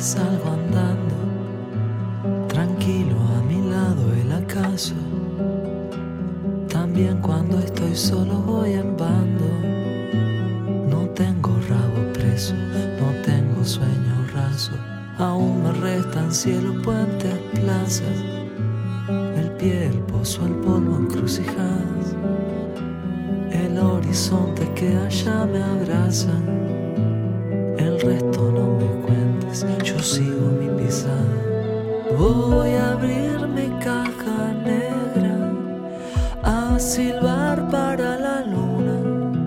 salgo andando, tranquilo a mi lado el acaso. También cuando estoy solo voy en bando. No tengo rabo preso, no tengo sueño raso. Aún me restan cielo, puentes, plazas. El pie, el pozo, el polvo, encrucijadas. El horizonte que allá me abraza. El resto no me cuentes, yo sigo mi pisada. Voy a abrir mi caja negra, a silbar para la luna.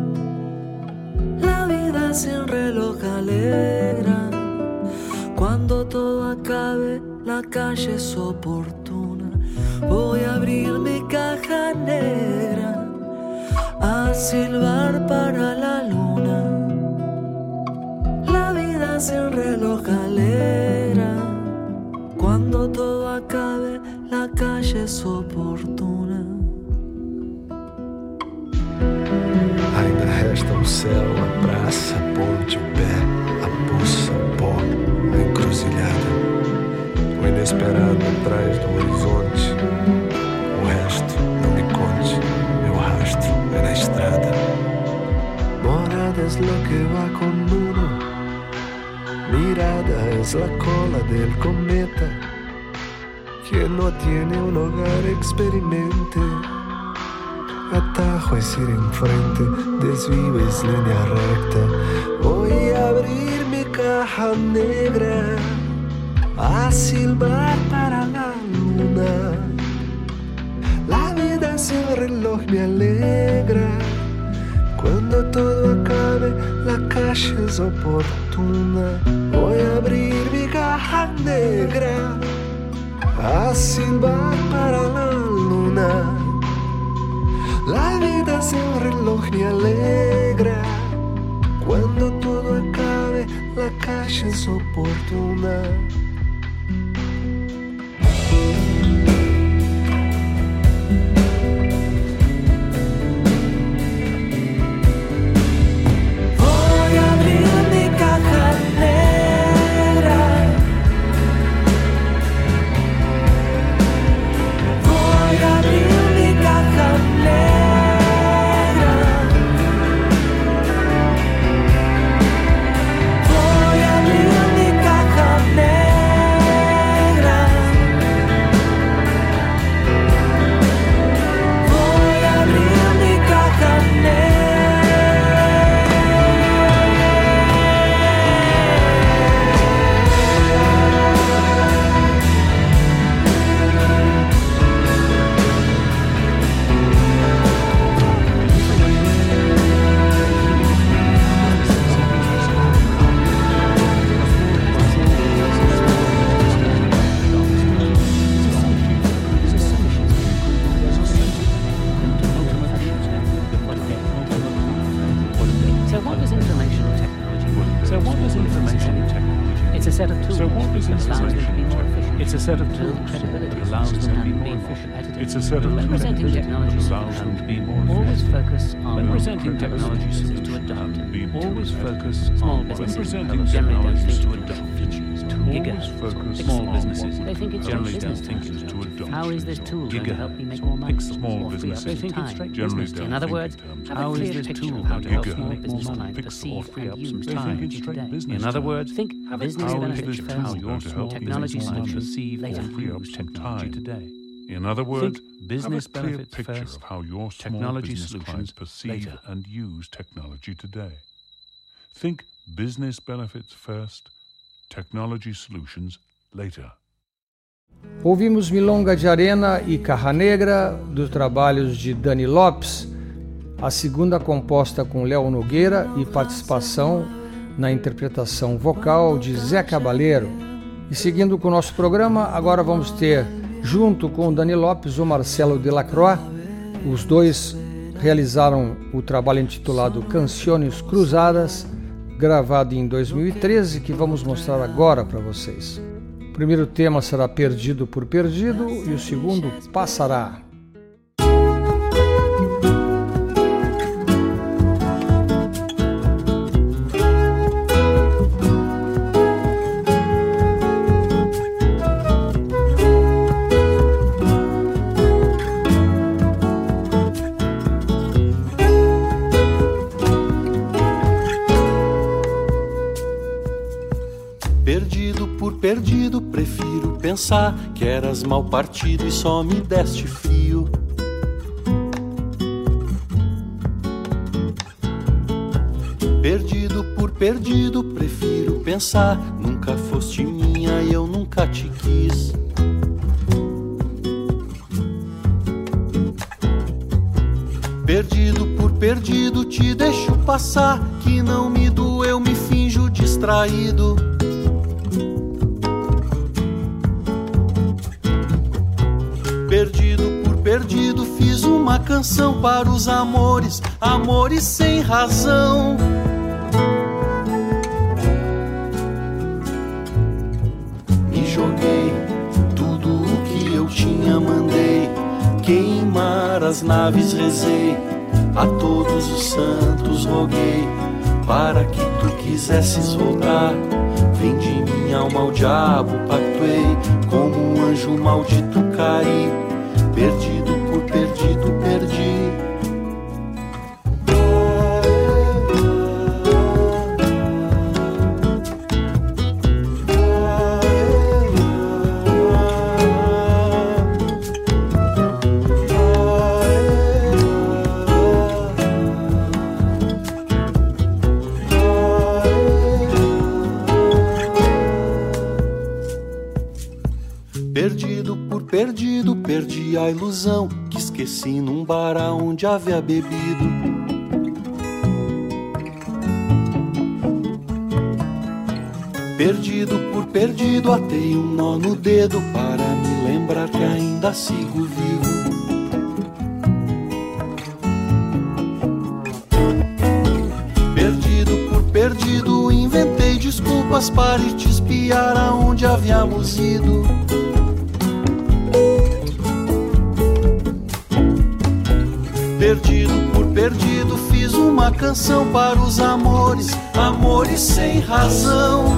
La vida sin reloj alegra. Cuando todo acabe, la calle es oportuna. Voy a abrir mi caja negra, a silbar para la luna. La vida sin reloj alegra. Cuando todo acabe, la calle es oportuna. Ainda resta o céu, a praça, a ponte, o pé, a poça, o pó, a encruzilhada. O inesperado atrás do horizonte. O resto, não me conte, meu rastro é na estrada. Morada es lo que va con uno. Mirada es la cola del cometa. Quien no tiene un hogar experimente. Atajo es ir enfrente, desvío es línea recta. Voy a abrir mi caja negra, a silbar para la luna. La vida sin reloj me alegra. Cuando todo acabe, la calle es oportuna. Voy a abrir mi caja negra, a silbar para la luna. La vida sin reloj me alegra. Cuando todo acabe, la calle es oportuna. Representing technology solutions, always focus on representing technology solutions to adopt. Always focus on businesses generally don't think to adopt. Giga, small businesses they think it's generally business don't think it's to adopt. How is this tool going to help me make more money? Small businesses they think it's straight business. In other words, have a clear picture of how to help small business clients perceive and use technology today. In other words, think business benefits first, your small technology solutions perceive later. or free up technology today. In other words, business have a clear benefits picture first, of how your small technology business solutions clients perceive later. and use technology today. Think business benefits first, technology solutions later. Ouvimos Milonga de Arena e Caja Negra, dos trabalhos de Dani Lopes, a segunda composta com Léo Nogueira e participação na interpretação vocal de Zé Cabaleiro. E seguindo com o nosso programa, agora vamos ter, junto com o Dani Lopes, o Marcelo Delacroix. Os dois realizaram o trabalho intitulado Canciones Cruzadas, gravado em 2013, que vamos mostrar agora para vocês. O primeiro tema será Perdido por Perdido e o segundo Passará. Perdido por perdido, prefiro pensar que eras mal partido e só me deste frio. Perdido por perdido, prefiro pensar, nunca foste minha e eu nunca te quis. Perdido por perdido, te deixo passar, que não me doeu, me finjo distraído. Perdido por perdido, fiz uma canção para os amores, amores sem razão. Me joguei, tudo o que eu tinha mandei, queimar as naves rezei, a todos os santos roguei, para que tu quisesses voltar. Vendi minha alma ao diabo, pactuei, como um anjo maldito caí. Perdido por perdido, perdi. Perdido, perdi a ilusão que esqueci num bar onde havia bebido. Perdido por perdido, atei um nó no dedo para me lembrar que ainda sigo vivo. Perdido por perdido, inventei desculpas para ir te espiar aonde havíamos ido. Perdido por perdido, fiz uma canção para os amores, amores sem razão.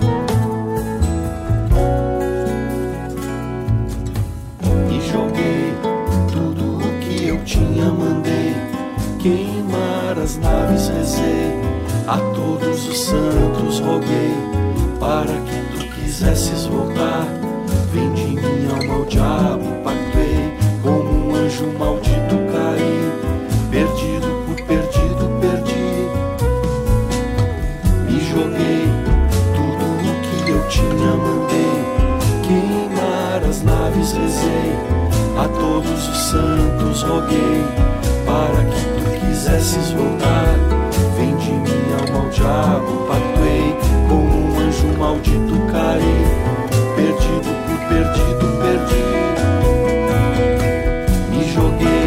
Me joguei, tudo o que eu tinha mandei, queimar as naves rezei, a todos os santos roguei, para que tu quisesses voltar. Vendi minha alma ao diabo, pactuei, como um anjo maldito caí. Perdido por perdido, perdi. Me joguei, tudo o que eu tinha mandei, queimar as naves rezei, a todos os santos roguei, para que tu quisesses voltar. Vendi minha alma ao diabo, pactuei, como um anjo maldito caí. Perdido por perdido, perdi. Me joguei,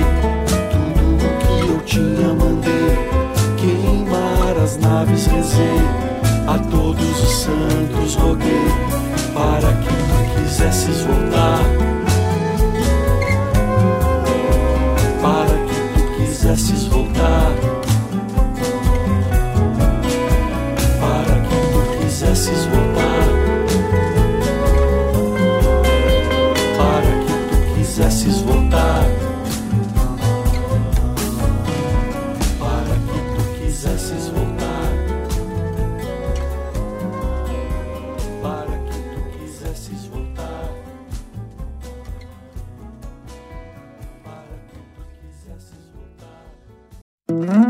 tinha mandei, queimar as naves rezei, a todos os santos roguei, para que tu quisesses voltar. Para que tu quisesses voltar. Para que tu quisesses voltar. Para que tu quisesses voltar. Quisesses voltar, para que tu quisesses voltar, para que tu quisesses voltar.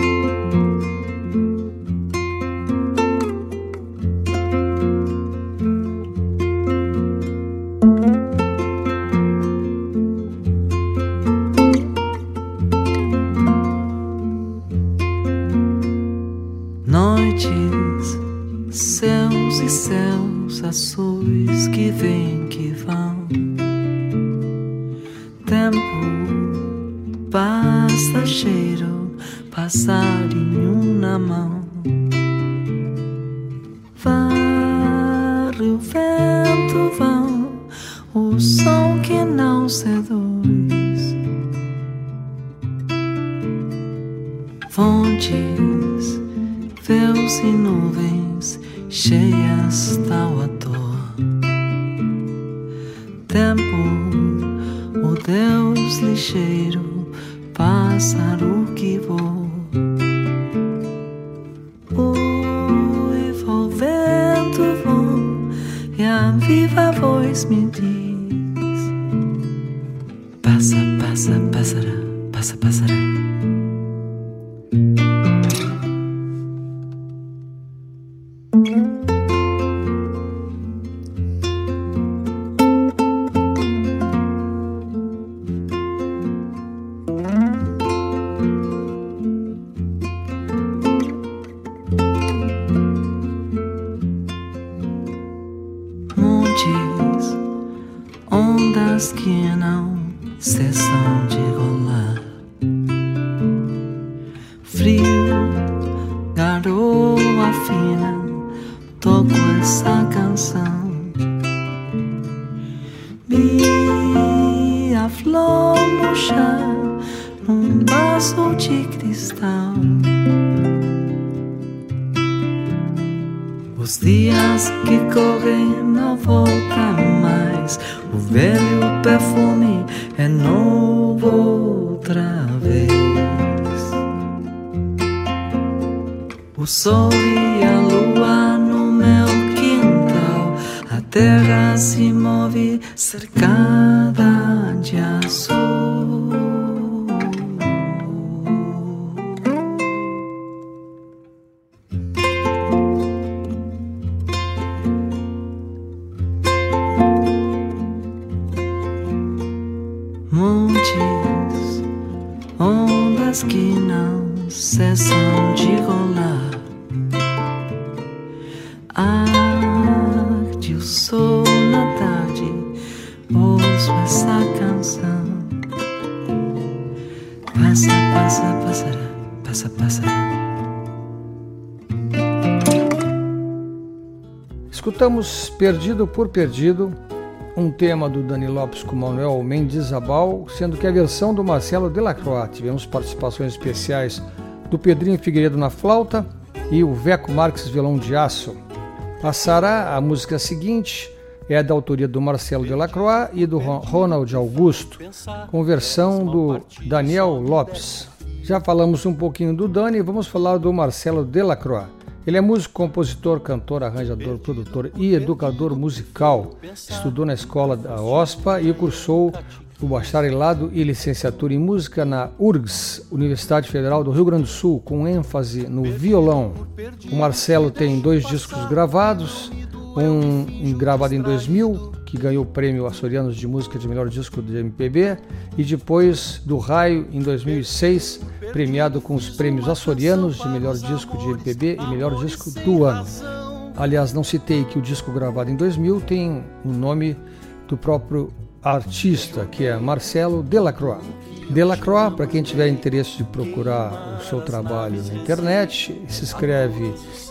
Noites, céus e céus azuis que vêm, que vão. Tempo passageiro, passarinho na mão. Vai o vento, vão, o som que não seduz. Fontes, véus e nuvens cheias tal à toa. Tempo, o Deus lixeiro, pássaro que voa. Uiva o vento voa, uma viva voz me diz: passa, passa, passará, passa, passará. Ondas que não cessam de rolar, frio, garoa fina, toco essa canção. Vi a flor murchar num vaso de cristal. Os dias que correm não voltam mais. O velho perfume é novo outra vez. O sol e a lua no meu quintal. A terra se move cercada de azul. Montes, ondas que não cessam de rolar. Arde o sol na tarde, ouço essa canção. Passa, passa, passará, passa, passará. Escutamos Perdido por Perdido, um tema do Dani Lopes com Manuel Mendizabal, sendo que a versão do Marcelo Delacroix. Tivemos participações especiais do Pedrinho Figueiredo na flauta e o Veco Marques violão de aço. Passará a música seguinte, é da autoria do Marcelo Delacroix e do Ronald Augusto, com versão do Daniel Lopes. Já falamos um pouquinho do Dani, vamos falar do Marcelo Delacroix. Ele é músico, compositor, cantor, arranjador, produtor e educador musical. Estudou na escola da OSPA e cursou o bacharelado e licenciatura em música na URGS, Universidade Federal do Rio Grande do Sul, com ênfase no violão. O Marcelo tem 2 discos gravados, um gravado em 2000, que ganhou o prêmio Açorianos de Música de Melhor Disco de MPB, e depois do Raio, em 2006, premiado com os prêmios Açorianos de Melhor Disco de MPB e Melhor Disco do Ano. Aliás, não citei que o disco gravado em 2000 tem o nome do próprio artista, que é Marcelo Delacroix. Delacroix, para quem tiver interesse de procurar o seu trabalho na internet, se escreve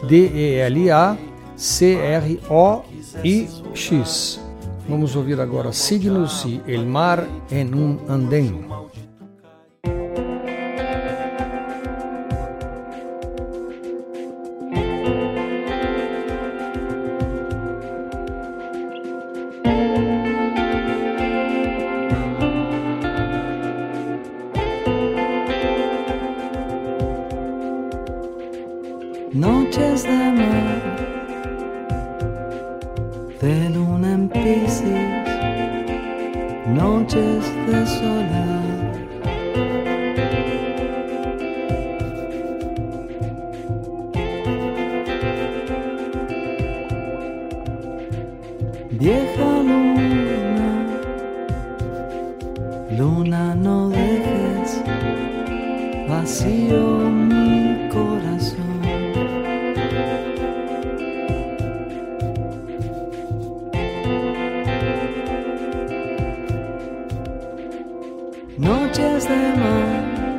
Delacroix. Vamos ouvir agora Signos e El Mar en un Andén. Noches de mar, de luna en Piscis, noches de soledad. Vieja luna, luna no dejes vacío mi corazón. Noches de mar,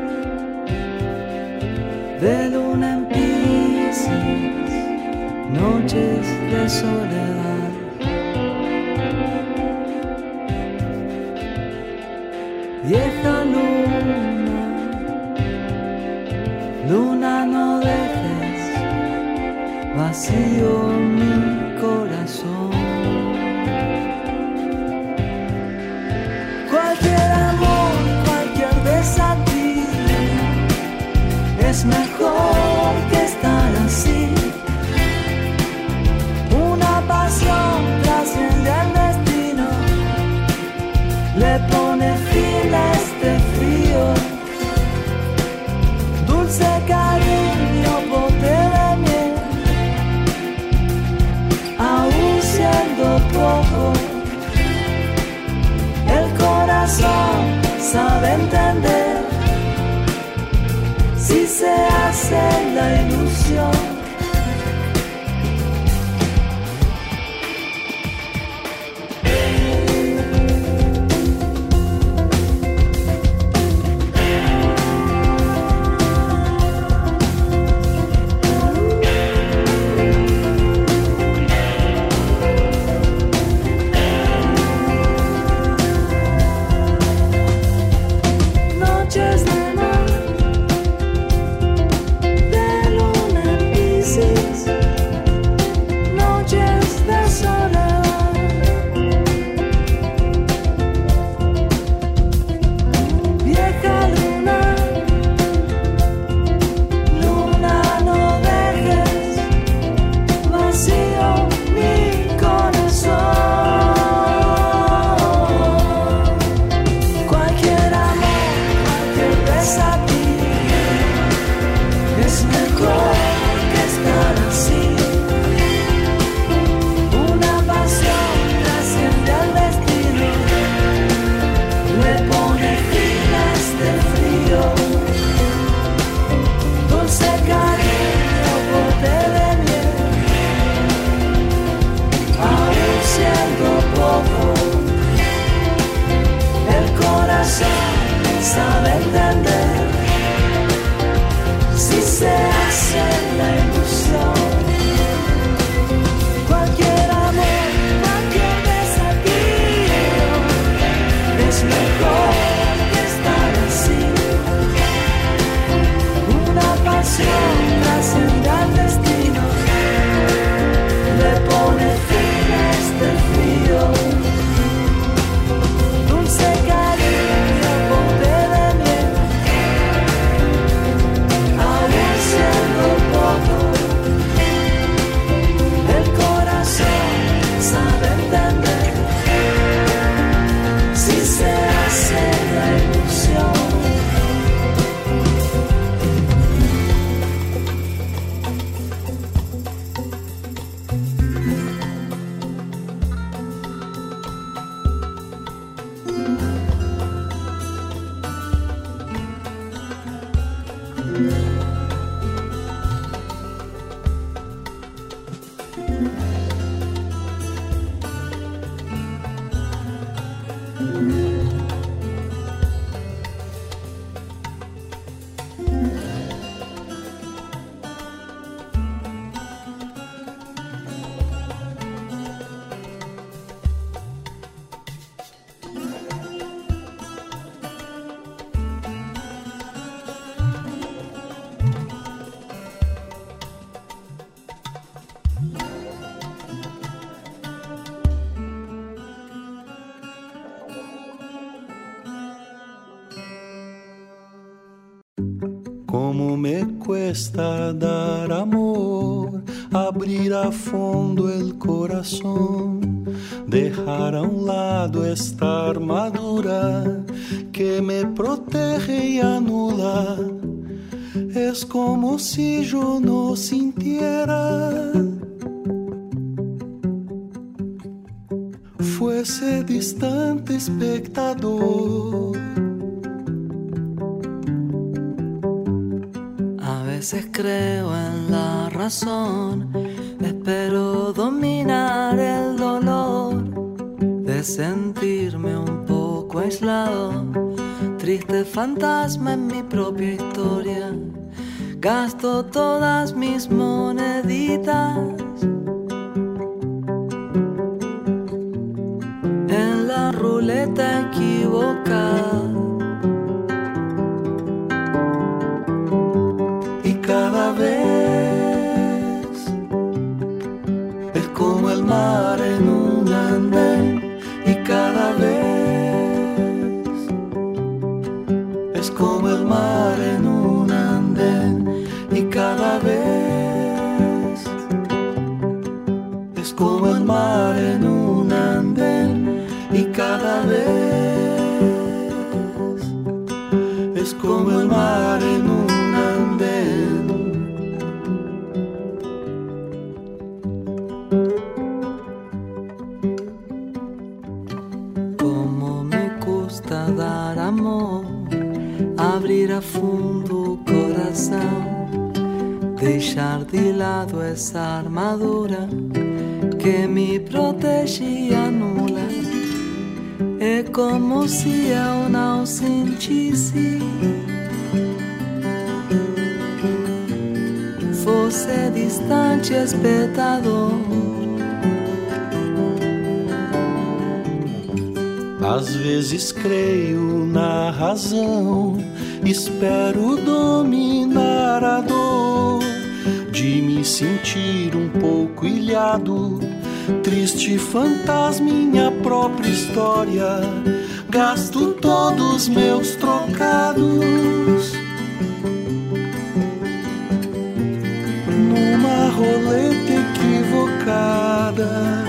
de luna en Piscis, noches de soledad. Vieja luna, luna no dejes vacío mi corazón. Cualquier amor, cualquier desafío es mejor que estar así. Una pasión trascendente poco. El corazón sabe entender si se hace la ilusión. Como me cuesta dar amor, abrir a fondo el corazón, dejar a un lado esta armadura que me protege y anula. Es como si yo no sintiera, fuese distante espectador. A veces creo en la razón, espero dominar el dolor de sentirme un poco aislado, triste fantasma en mi propia historia. Gasto todas mis moneditas en la ruleta equivocada. Cada vez es como el mar en un andén, y cada vez es como el mar en un andén, y cada vez es como el mar en un andén, y cada vez es como el mar en un andén. amor, abrir a fundo o coração, deixar de lado essa armadura que me protege e anula. É como se eu não sentisse, fosse distante espectador. Às vezes creio na razão, espero dominar a dor de me sentir um pouco ilhado, triste fantasma, minha própria história. Gasto todos meus trocados numa roleta equivocada.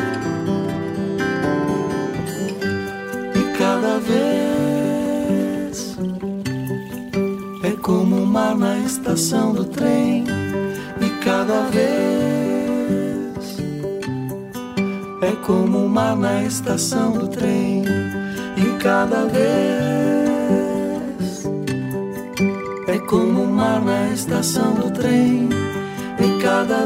Cada vez é como um mar na estação do trem, e cada vez é como um mar na estação do trem, e cada vez é como um mar na estação do trem, e cada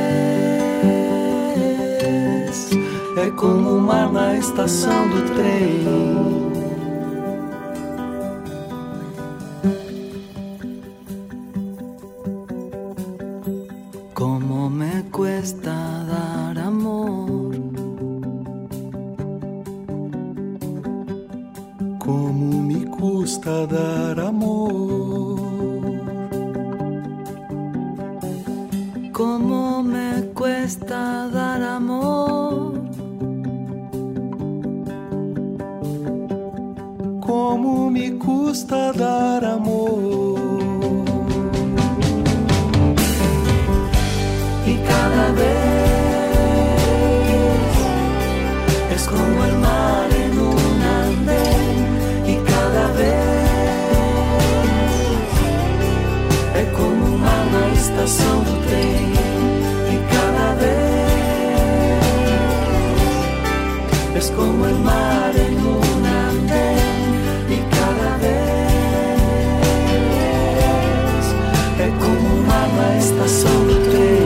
vez é como um mar na estação do trem. Como me cuesta dar amor, como me custa dar amor, como me cuesta dar amor, como me custa dar amor. y cada vez es como el mar en un andén, y cada vez es como un mar na estação do trem, y cada vez es como el mar en un andén, y cada vez es como un mar na estação do trem.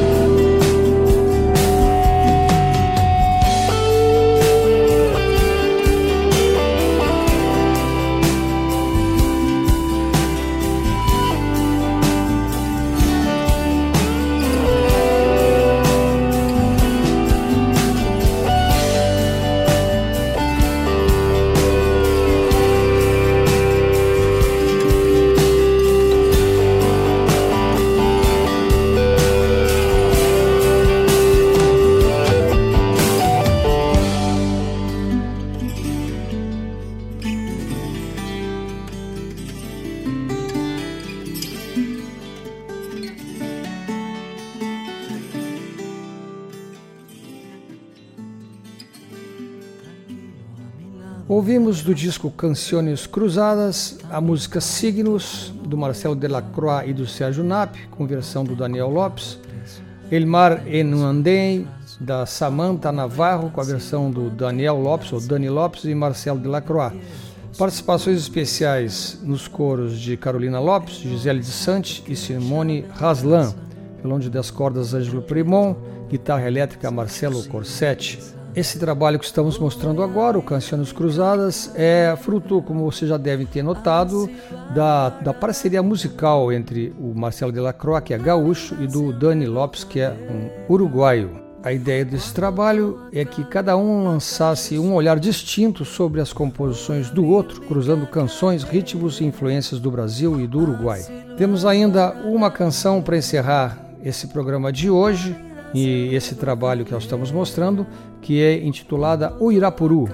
Ouvimos do disco Canções Cruzadas a música Signos, do Marcel Delacroix e do Sérgio Knapp, com versão do Daniel Lopes. El Mar en un Andén, da Samantha Navarro, com a versão do Daniel Lopes, ou Dani Lopes e Marcel Delacroix. Participações especiais nos coros de Carolina Lopes, Gisele de Santi e Simone Raslan. Violão de 10 cordas, Ângelo Primon. Guitarra elétrica, Marcelo Corsetti. Esse trabalho que estamos mostrando agora, o Canções Cruzadas, é fruto, como vocês já devem ter notado, da parceria musical entre o Marcelo Delacroix, que é gaúcho, e do Dani Lopes, que é um uruguaio. A ideia desse trabalho é que cada um lançasse um olhar distinto sobre as composições do outro, cruzando canções, ritmos e influências do Brasil e do Uruguai. Temos ainda uma canção para encerrar esse programa de hoje, e esse trabalho que nós estamos mostrando, que é intitulada O Irapuru.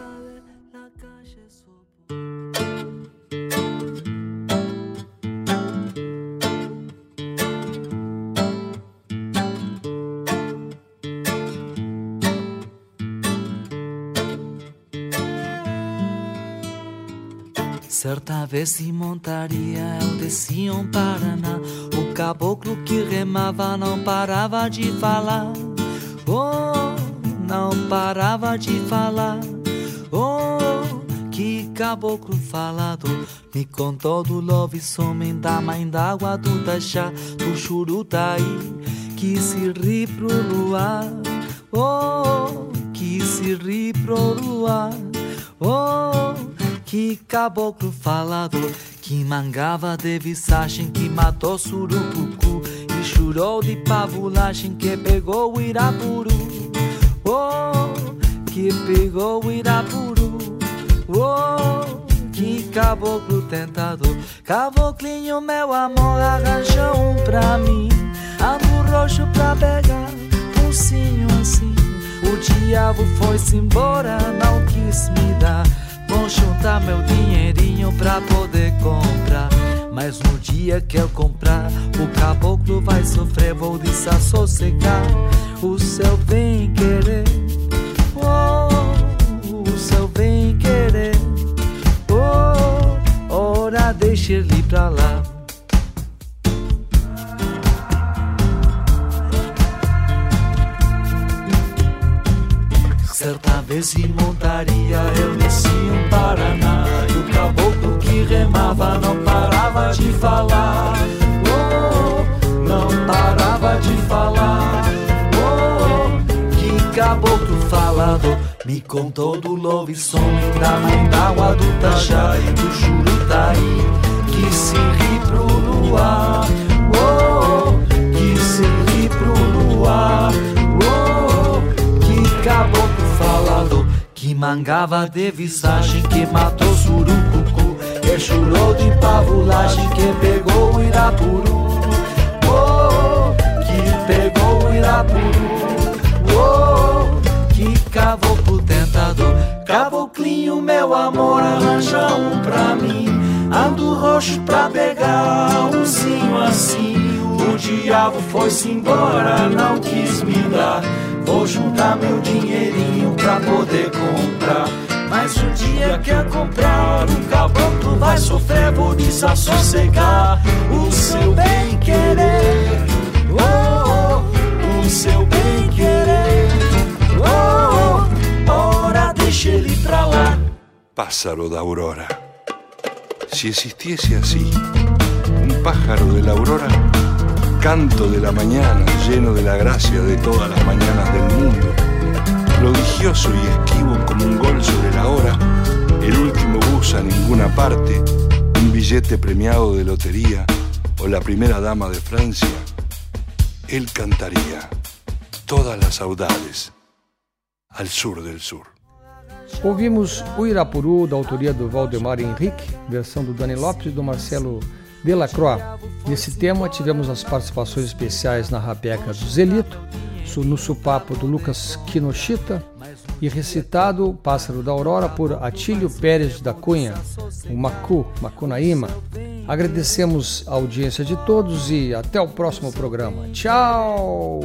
Certa vez em montaria eu descia um Paraná, o caboclo que remava não parava de falar. Oh, não parava de falar. Oh, que caboclo falado me contou do lobisomem da mãe d'água, do Taxá, do Churutaí, que se ri pro luar, oh, que se ri pro luar, oh, que caboclo falado que mangava de visagem, que matou surucucu e chorou de pavulagem, que pegou o Irapuru, oh, que pegou o Irapuru, oh, que caboclo tentador. Caboclinho, meu amor, arranjou um pra mim, ando roxo pra pegar, pulsinho assim. O diabo foi-se embora, não quis me dar. Vou juntar meu dinheirinho pra poder comprar, mas no dia que eu comprar, o caboclo vai sofrer, vou desassossegar o seu bem-querer, oh, o seu bem-querer, oh, ora deixa ele pra lá. Certa vez em montaria eu desci um Paraná, e o caboclo que remava não parava de falar, oh, não parava de falar, oh, que caboclo falado me contou do lobisomem da mãe d'água, do Taxá e do Churutaí, que se ri pro luar, oh, que se ri pro luar, oh, que caboclo falado que mangava de visagem, que matou surucucu, que chorou de pavulagem, que pegou o Irapuru, oh, que pegou o Irapuru, oh, que caboclo tentador. Caboclinho, meu amor, arranja um pra mim, ando roxo pra pegar um cinho assim. O diabo foi-se embora, não quis me dar. Vou juntar meu dinheirinho pra poder comprar, mas o dia que eu comprar, o caboclo vai sofrer, vou desassossegar o seu bem-querer, oh, oh, o seu bem-querer, oh, oh, ora deixa ele pra lá. Pájaro da aurora. Si existiese así, un pájaro de la aurora, canto de la mañana, lleno de la gracia de todas las mañanas del mundo, prodigioso y esquivo como un gol sobre la hora, el último bus a ninguna parte, un billete premiado de lotería o la primera dama de Francia, él cantaría todas las saudades al sur del sur. Ouvimos o Irapuru, da autoria do Valdemar Henrique, versão do Dani Lopes e do Marcelo Delacroix. Nesse tema tivemos as participações especiais na rabeca do Zelito, no supapo do Lucas Kinoshita e recitado Pássaro da Aurora por Atílio Pérez da Cunha, o Macunaíma. Agradecemos a audiência de todos e até o próximo programa. Tchau!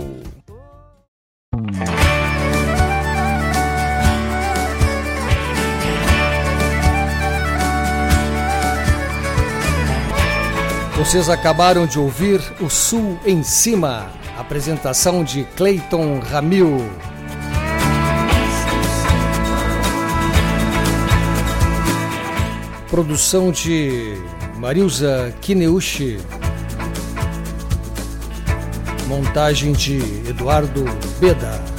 Vocês acabaram de ouvir O Sul em Cima, apresentação de Cleiton Ramil. Produção de Marilza Kineuchi. Montagem de Eduardo Beda.